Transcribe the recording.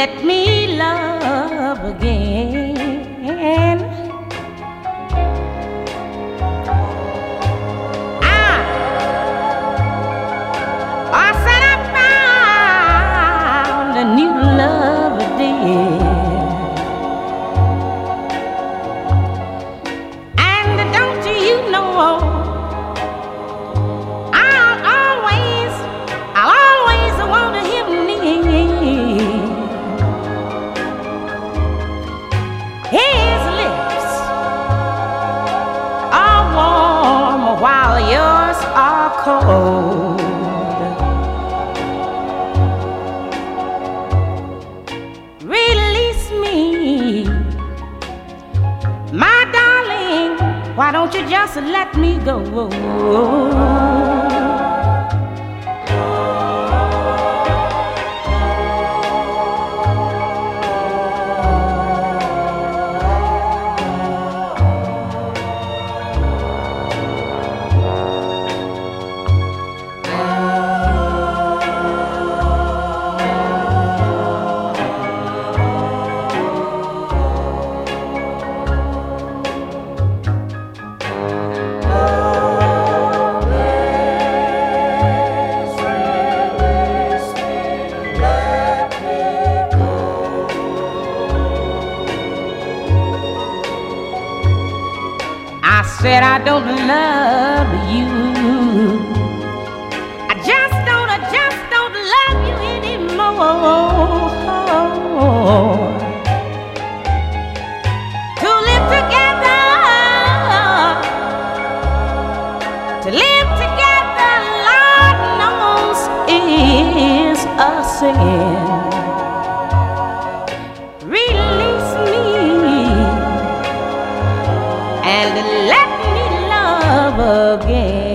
let me love again. I said I found a new love again. And don't you know, I'll always want him near. His lips are warm while yours are cold. Release me, my darling. Why don't you just let me go? I said I don't love you. I just don't love you anymore. To live together, Lord knows is a sin. Release me and let me love again.